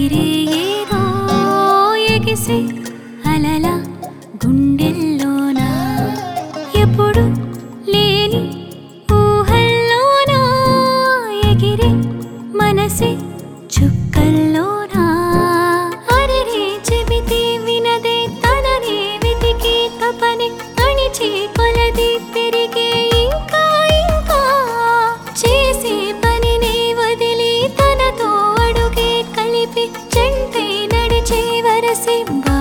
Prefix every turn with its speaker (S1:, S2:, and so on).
S1: ఎగిరే ఏదో ఎగిసే అలల గుండెల్లోనా ఎప్పుడు లేని ఊహల్లోనా ఎగిరే మనసే చుక్కల్లోనా అరెరే చెబితే వినదే తననే వెతికి తపనే అణిచే కొలది పెరిగే ఇంకా ఇంకా చేసే పనినే వదిలి తనతో అడుగే కలిపి జంటే నడిచే వరసే